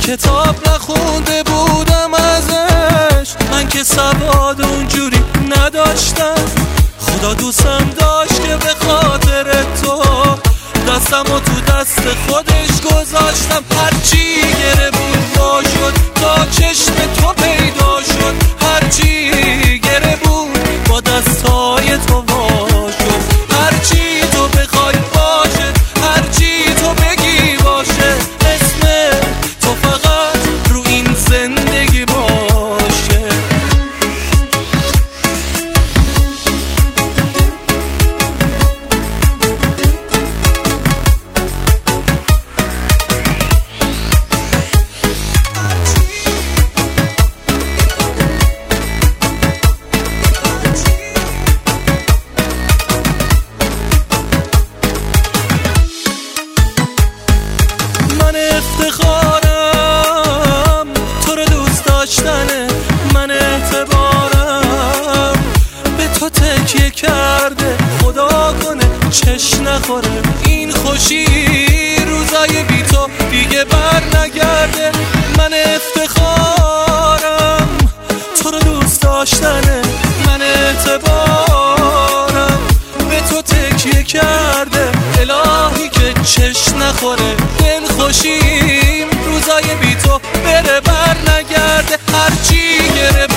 کتاب نخونده بودم ازش، من که سواد اونجوری نداشتم. خدا دوستم داشت که به خاطر تو دستم و تو دست خودش گذاشتم. هرچی گره بود وا شد تا چشم تو پیدا شد، هرچی گره بود با دستای تو وا شد. هرچی تو بخوای باشه، هرچی تو بگی باشه، اسم تو فقط رو این زندگی باشه. من افتخارم تو رو دوست داشتنه، من اعتبارم به تو تکیه کرده. خدا کنه چش نخوره این خوشی، روزای بی تو دیگه بر نگرده. من افتخارم تو رو دوست داشتنه، من اعتبارم به تو تکیه کرده. الهی که چش نخوره دل خوشیم، روزای بی تو بره بر نگرده. هرچی گره